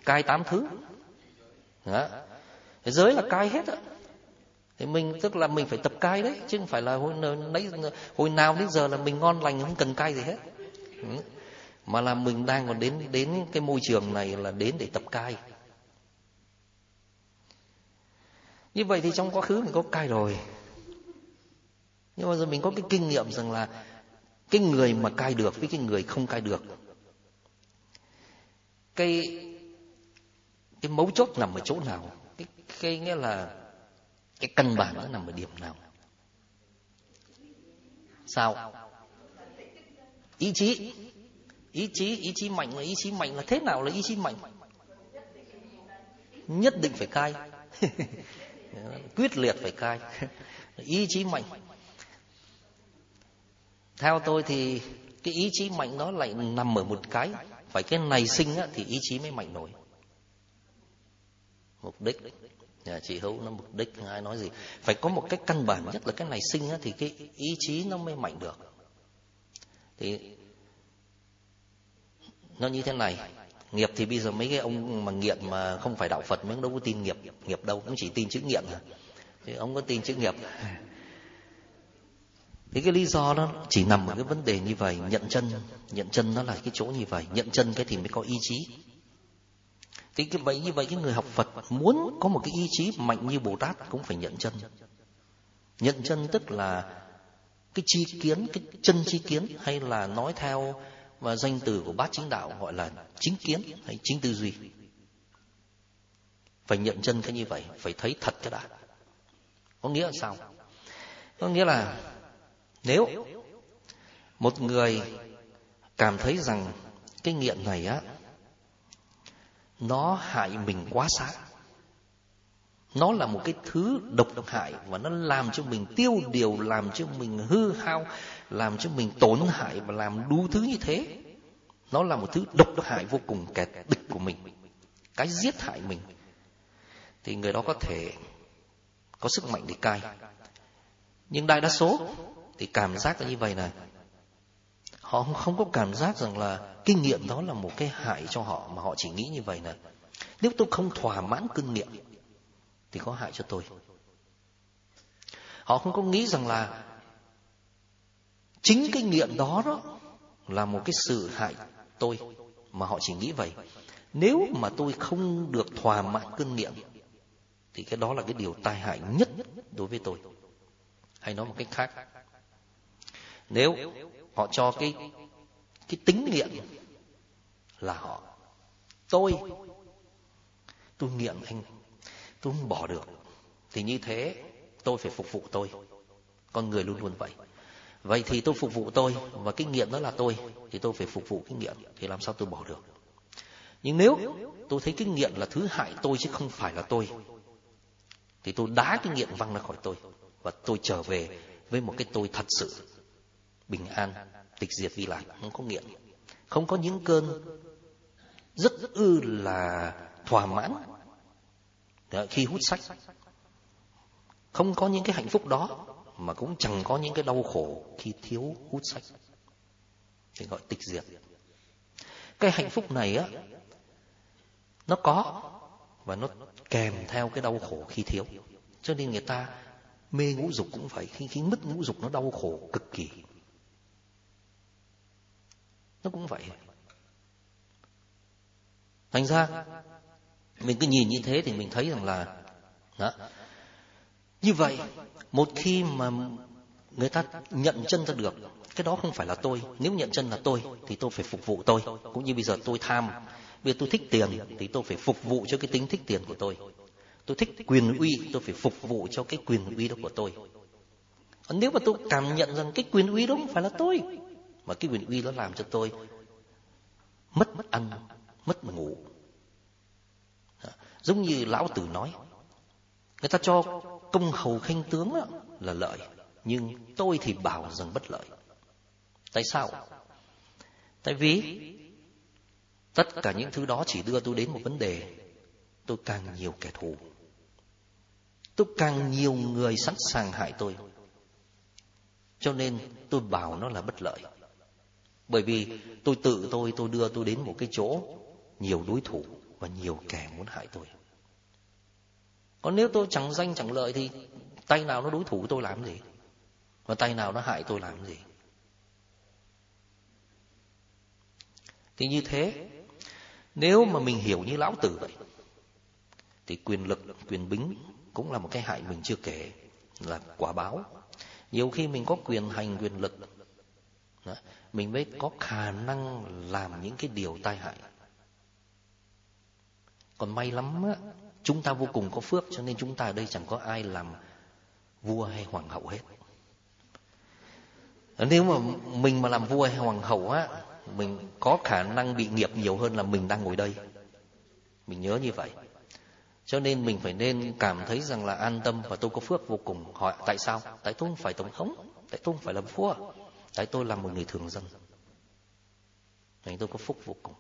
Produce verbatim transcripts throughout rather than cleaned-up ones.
cai tám thứ. Đó. Giới là cai hết á. Thì mình tức là mình phải tập cai đấy, chứ không phải là hồi, nấy, hồi nào đến giờ là mình ngon lành không cần cai gì hết. Ừ. Mà là mình đang còn đến đến cái môi trường này là đến để tập cai. Như vậy thì trong quá khứ mình có cai rồi. Nhưng mà giờ mình có cái kinh nghiệm rằng là cái người mà cai được với cái người không cai được, cái cái mấu chốt nằm ở chỗ nào, cái cái nghĩa là cái căn bản nó nằm ở điểm nào? Sao? Ý chí. Ý chí, ý chí mạnh là ý chí mạnh là thế nào là ý chí mạnh? Nhất định phải cai. Quyết liệt phải cai. Ý chí mạnh. Theo tôi thì cái ý chí mạnh đó lại nằm ở một cái, phải cái này sinh á, thì ý chí mới mạnh nổi. Mục đích. Nhà chị Hữu nó mục đích, ai nói gì? Phải có một cái căn bản nhất là cái này sinh á, thì cái ý chí nó mới mạnh được. Thì nó như thế này. Nghiệp thì bây giờ mấy cái ông mà nghiện mà không phải đạo Phật mấy ông đâu có tin nghiệp. Nghiệp đâu, cũng chỉ tin chữ nghiện à. Chứ ông có tin chữ nghiệp. Thì cái lý do đó chỉ nằm ở cái vấn đề như vậy. Nhận chân. Nhận chân nó là cái chỗ như vậy. Nhận chân cái thì mới có ý chí. Thì cái vậy như vậy cái người học Phật muốn có một cái ý chí mạnh như Bồ Tát cũng phải nhận chân. Nhận chân tức là cái tri kiến, cái chân tri kiến, hay là nói theo và danh từ của Bát Chính Đạo gọi là chính kiến hay chính tư duy. Phải nhận chân cái như vậy, phải thấy thật cái đã. Có nghĩa là sao? Có nghĩa là nếu một người cảm thấy rằng cái nghiện này á, nó hại mình quá xa, nó là một cái thứ độc hại và nó làm cho mình tiêu điều, làm cho mình hư hao, làm cho mình tổn hại và làm đủ thứ như thế. Nó là một thứ độc hại vô cùng, kẻ địch của mình, cái giết hại mình. Thì người đó có thể có sức mạnh để cai. Nhưng đại đa số thì cảm giác là như vậy này. Họ không có cảm giác rằng là kinh nghiệm đó là một cái hại cho họ, mà họ chỉ nghĩ như vậy này. Nếu tôi không thỏa mãn cơn nghiện thì có hại cho tôi. Họ không có nghĩ rằng là chính cái nghiện đó đó là một cái sự hại tôi, mà họ chỉ nghĩ vậy. Nếu mà tôi không được thỏa mãn cơn nghiện thì cái đó là cái điều tai hại nhất đối với tôi. Hay nói một cách khác, nếu họ cho cái cái tính nghiện là họ tôi tôi nghiện anh, tôi không bỏ được, thì như thế tôi phải phục vụ tôi. Con người luôn luôn vậy. Vậy thì tôi phục vụ tôi, và cái nghiện đó là tôi, thì tôi phải phục vụ cái nghiện, thì làm sao tôi bỏ được? Nhưng nếu tôi thấy cái nghiện là thứ hại tôi chứ không phải là tôi, thì tôi đá cái nghiện văng ra khỏi tôi, và tôi trở về với một cái tôi thật sự bình an, tịch diệt vi lạc, không có nghiện, không có những cơn rất ư là thỏa mãn khi hút sách, không có những cái hạnh phúc đó, mà cũng chẳng có những cái đau khổ khi thiếu hút sách, thì gọi tịch diệt. Cái hạnh phúc này á, nó có và nó kèm theo cái đau khổ khi thiếu. Cho nên người ta mê ngũ dục cũng vậy. Khi, khi mất ngũ dục nó đau khổ cực kỳ. Nó cũng vậy. Thành ra mình cứ nhìn như thế thì mình thấy rằng là đó. Như vậy, một khi mà người ta nhận chân ra được cái đó không phải là tôi. Nếu nhận chân là tôi thì tôi phải phục vụ tôi. Cũng như bây giờ tôi tham, bây giờ tôi thích tiền thì tôi phải phục vụ cho cái tính thích tiền của tôi. Tôi thích quyền uy, tôi phải phục vụ cho cái quyền uy đó của tôi. Còn nếu mà tôi cảm nhận rằng cái quyền uy đó không phải là tôi, mà cái quyền uy đó làm cho tôi mất mất ăn, mất ngủ. Giống như Lão Tử nói, người ta cho công hầu khanh tướng là lợi, nhưng tôi thì bảo rằng bất lợi. Tại sao? Tại vì tất cả những thứ đó chỉ đưa tôi đến một vấn đề: tôi càng nhiều kẻ thù, tôi càng nhiều người sẵn sàng hại tôi, cho nên tôi bảo nó là bất lợi. Bởi vì tôi tự tôi tôi đưa tôi đến một cái chỗ nhiều đối thủ, và nhiều kẻ muốn hại tôi. Còn nếu tôi chẳng danh chẳng lợi thì tay nào nó đối thủ tôi làm gì? Và tay nào nó hại tôi làm gì? Thì như thế, nếu mà mình hiểu như Lão Tử vậy, thì quyền lực, quyền bính cũng là một cái hại mình chưa kể, là quả báo. Nhiều khi mình có quyền hành, quyền lực, mình mới có khả năng làm những cái điều tai hại. Còn may lắm á, chúng ta vô cùng có phước, cho nên chúng ta ở đây chẳng có ai làm vua hay hoàng hậu hết. Nếu mà mình mà làm vua hay hoàng hậu á, mình có khả năng bị nghiệp nhiều hơn là mình đang ngồi đây. Mình nhớ như vậy. Cho nên mình phải nên cảm thấy rằng là an tâm và tôi có phước vô cùng. Hỏi tại sao? Tại tôi không phải tổng thống, tại tôi không phải là vua, tại tôi là một người thường dân. Nên tôi có phúc vô cùng.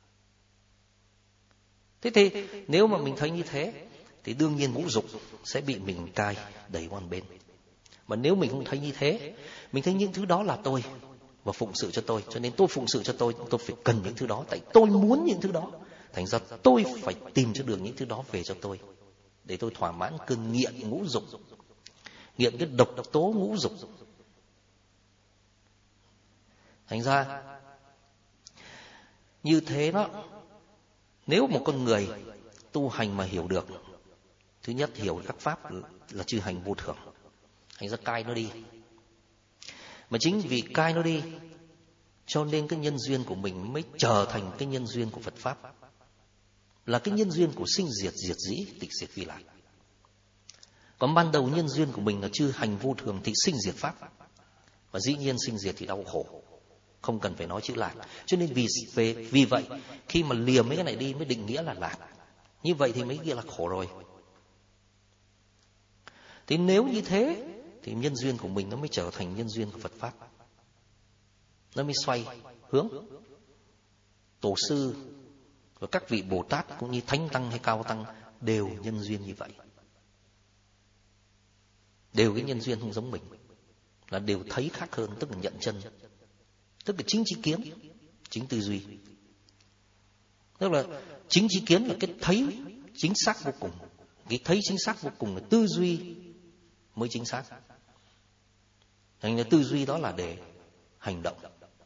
Thế thì nếu mà mình thấy như thế, thì đương nhiên ngũ dục sẽ bị mình cai đẩy qua một bên. Mà nếu mình không thấy như thế, mình thấy những thứ đó là tôi và phụng sự cho tôi, cho nên tôi phụng sự cho tôi, tôi phải cần những thứ đó, tại tôi muốn những thứ đó. Thành ra tôi phải tìm cho được những thứ đó về cho tôi, để tôi thỏa mãn cơn nghiện ngũ dục, nghiện cái độc tố ngũ dục. Thành ra như thế đó, nếu một con người tu hành mà hiểu được, thứ nhất hiểu các pháp là chư hành vô thường, thành ra cai nó đi. Mà chính vì cai nó đi, cho nên cái nhân duyên của mình mới trở thành cái nhân duyên của Phật Pháp, là cái nhân duyên của sinh diệt, diệt dĩ, tịch diệt vi lạc. Còn ban đầu nhân duyên của mình là chư hành vô thường thì sinh diệt Pháp. Và dĩ nhiên sinh diệt thì đau khổ, không cần phải nói chữ lạc. Cho nên vì, về, vì vậy, khi mà lìa mấy cái này đi mới định nghĩa là lạc. Như vậy thì mấy kia là khổ rồi. Thì nếu như thế, thì nhân duyên của mình nó mới trở thành nhân duyên của Phật Pháp. Nó mới xoay hướng. Tổ sư và các vị Bồ Tát cũng như Thánh Tăng hay Cao Tăng đều nhân duyên như vậy. Đều cái nhân duyên không giống mình, là đều thấy khác hơn, tức là nhận chân, tức là chính trí kiến, chính tư duy. Tức là chính trí kiến là cái thấy chính xác vô cùng, cái thấy chính xác vô cùng là tư duy mới chính xác. Thành ra tư duy đó là để hành động.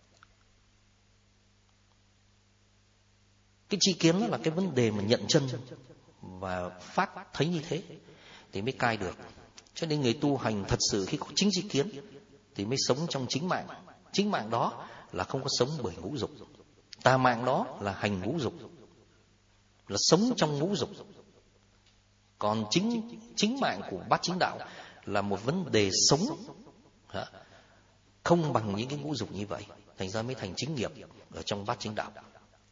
Cái tri kiến đó là cái vấn đề mà nhận chân và phát thấy như thế thì mới cai được. Cho nên người tu hành thật sự khi có chính tri kiến thì mới sống trong chính mạng. Chính mạng đó là không có sống bởi ngũ dục. Tà mạng đó là hành ngũ dục, là sống trong ngũ dục. Còn chính chính mạng của bát chính đạo là một vấn đề sống không bằng những cái ngũ dục như vậy. Thành ra mới thành chính nghiệp ở trong bát chính đạo.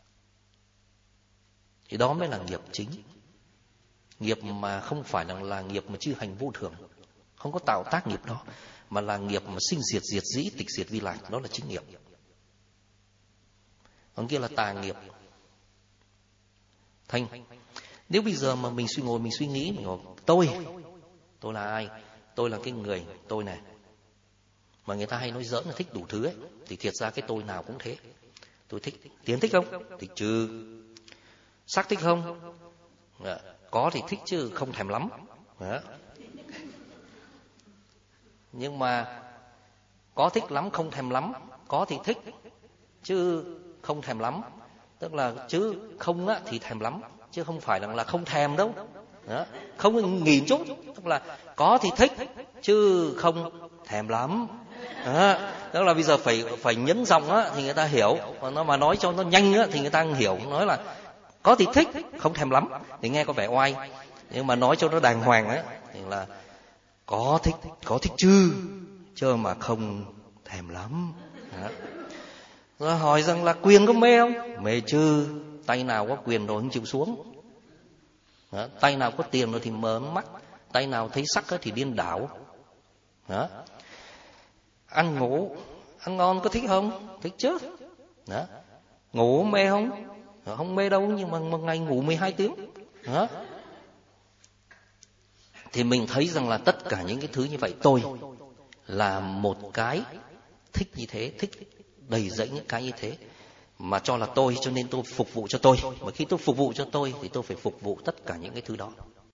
Thì đó mới là nghiệp chính. Nghiệp mà không phải là, là nghiệp mà chư hành vô thường, không có tạo tác nghiệp đó, mà là nghiệp mà sinh diệt, diệt dĩ, tịch diệt vi lạc, đó là chính nghiệp. Còn kia là tà nghiệp. Thành nếu bây giờ mà mình suy ngồi mình suy nghĩ, mình ngồi tôi tôi là ai? Tôi là cái người tôi này, mà người ta hay nói giỡn là thích đủ thứ ấy, thì thiệt ra cái tôi nào cũng thế. Tôi thích tiền, thích không? Thích chứ. Sắc thích không? À, có thì thích chứ không thèm lắm. À. Nhưng mà có thích lắm không thèm lắm, có thì thích chứ không thèm lắm. Tức là chứ không á, thì thèm lắm, chứ không phải là, là không thèm đâu. Đó. Không nghìn chút, tức là có thì thích chứ không thèm lắm. Đó. Tức là bây giờ phải phải nhấn giọng á thì người ta hiểu, còn nó mà nói cho nó nhanh á thì người ta không hiểu. Nói là có thì thích, không thèm lắm thì nghe có vẻ oai, nhưng mà nói cho nó đàng hoàng ấy thì là có thích, có thích chứ, chứ mà không thèm lắm. Đó. Rồi hỏi rằng là quyền có mê không? Mê chứ, tay nào có quyền rồi không chịu xuống. Đó. Tay nào có tiền rồi thì mở mắt, tay nào thấy sắc thì điên đảo. Đó. Ăn ngủ, ăn ngon có thích không? Thích chứ. Đó. Ngủ mê không? Không mê đâu, nhưng mà một ngày ngủ mười hai tiếng. Đó. Thì mình thấy rằng là tất cả những cái thứ như vậy, tôi là một cái thích như thế, thích đầy dẫy những cái như thế. mà cho là tôi, cho nên tôi phục vụ cho tôi. Mà khi tôi phục vụ cho tôi thì tôi phải phục vụ tất cả những cái thứ đó.